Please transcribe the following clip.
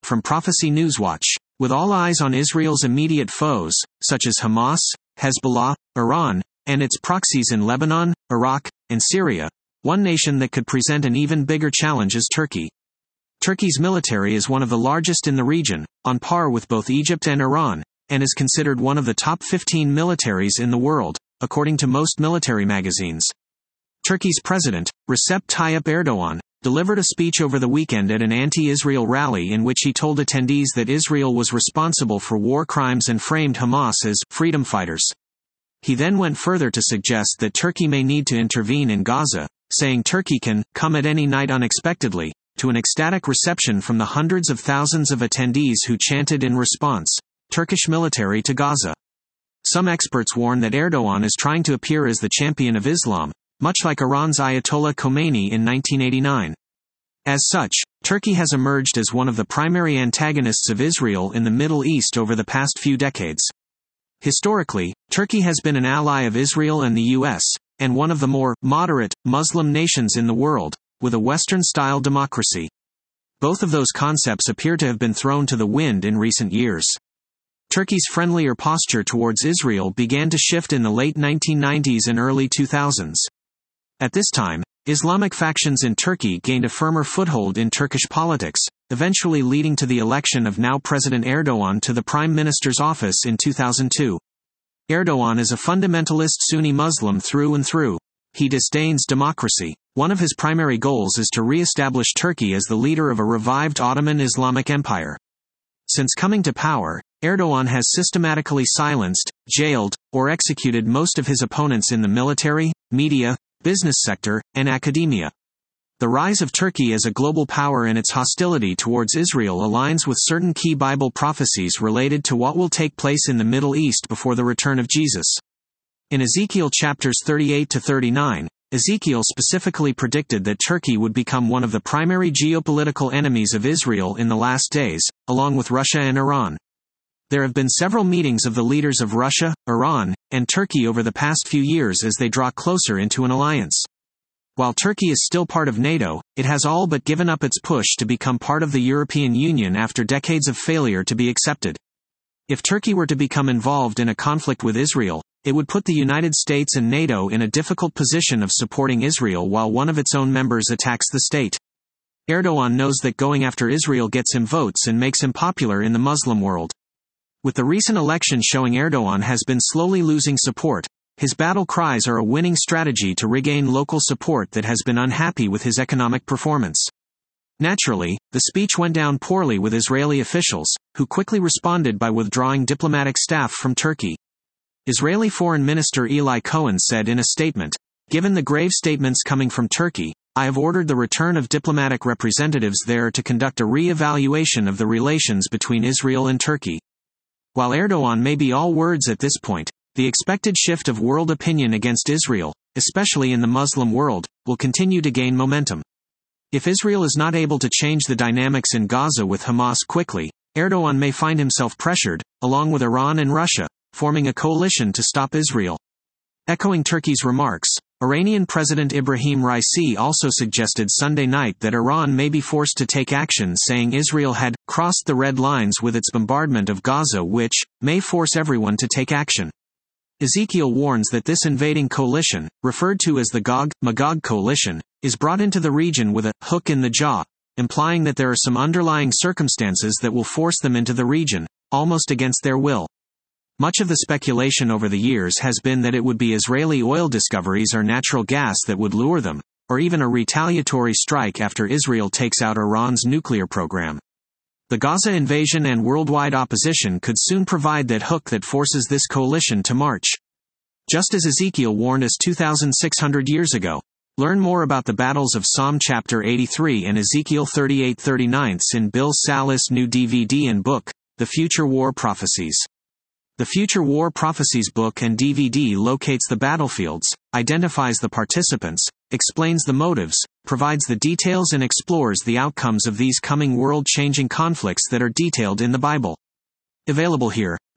from Prophecy Newswatch. With all eyes on Israel's immediate foes, such as Hamas, Hezbollah, Iran, and its proxies in Lebanon, Iraq, and Syria, one nation that could present an even bigger challenge is Turkey. Turkey's military is one of the largest in the region, on par with both Egypt and Iran, and is considered one of the top 15 militaries in the world, according to most military magazines. Turkey's president, Recep Tayyip Erdogan, delivered a speech over the weekend at an anti-Israel rally in which he told attendees that Israel was responsible for war crimes and framed Hamas as freedom fighters. He then went further to suggest that Turkey may need to intervene in Gaza, saying Turkey can come at any night unexpectedly, to an ecstatic reception from the hundreds of thousands of attendees who chanted in response, "Turkish military to Gaza." Some experts warn that Erdogan is trying to appear as the champion of Islam, much like Iran's Ayatollah Khomeini in 1989. As such, Turkey has emerged as one of the primary antagonists of Israel in the Middle East over the past few decades. Historically, Turkey has been an ally of Israel and the U.S., and one of the more moderate Muslim nations in the world, with a Western-style democracy. Both of those concepts appear to have been thrown to the wind in recent years. Turkey's friendlier posture towards Israel began to shift in the late 1990s and early 2000s. At this time, Islamic factions in Turkey gained a firmer foothold in Turkish politics, eventually leading to the election of now President Erdogan to the Prime Minister's office in 2002. Erdogan is a fundamentalist Sunni Muslim through and through. He disdains democracy. One of his primary goals is to re-establish Turkey as the leader of a revived Ottoman Islamic Empire. Since coming to power, Erdogan has systematically silenced, jailed, or executed most of his opponents in the military, media, business sector, and academia. The rise of Turkey as a global power and its hostility towards Israel aligns with certain key Bible prophecies related to what will take place in the Middle East before the return of Jesus. In Ezekiel chapters 38 to 39, Ezekiel specifically predicted that Turkey would become one of the primary geopolitical enemies of Israel in the last days, along with Russia and Iran. There have been several meetings of the leaders of Russia, Iran, and Turkey over the past few years as they draw closer into an alliance. While Turkey is still part of NATO, it has all but given up its push to become part of the European Union after decades of failure to be accepted. If Turkey were to become involved in a conflict with Israel, it would put the United States and NATO in a difficult position of supporting Israel while one of its own members attacks the state. Erdogan knows that going after Israel gets him votes and makes him popular in the Muslim world. With the recent election showing Erdogan has been slowly losing support, his battle cries are a winning strategy to regain local support that has been unhappy with his economic performance. Naturally, the speech went down poorly with Israeli officials, who quickly responded by withdrawing diplomatic staff from Turkey. Israeli Foreign Minister Eli Cohen said in a statement, "Given the grave statements coming from Turkey, I have ordered the return of diplomatic representatives there to conduct a re-evaluation of the relations between Israel and Turkey." While Erdogan may be all words at this point, the expected shift of world opinion against Israel, especially in the Muslim world, will continue to gain momentum. If Israel is not able to change the dynamics in Gaza with Hamas quickly, Erdogan may find himself pressured, along with Iran and Russia, forming a coalition to stop Israel. Echoing Turkey's remarks, Iranian President Ibrahim Raisi also suggested Sunday night that Iran may be forced to take action, saying Israel had crossed the red lines with its bombardment of Gaza, which may force everyone to take action. Ezekiel warns that this invading coalition, referred to as the Gog-Magog coalition, is brought into the region with a hook in the jaw, implying that there are some underlying circumstances that will force them into the region, almost against their will. Much of the speculation over the years has been that it would be Israeli oil discoveries or natural gas that would lure them, or even a retaliatory strike after Israel takes out Iran's nuclear program. The Gaza invasion and worldwide opposition could soon provide that hook that forces this coalition to march. Just as Ezekiel warned us 2,600 years ago. Learn more about the battles of Psalm chapter 83 and Ezekiel 38:39 in Bill Salus' new DVD and book, The Future War Prophecies. The Future War Prophecies book and DVD locates the battlefields, identifies the participants, explains the motives, provides the details and explores the outcomes of these coming world-changing conflicts that are detailed in the Bible. Available here.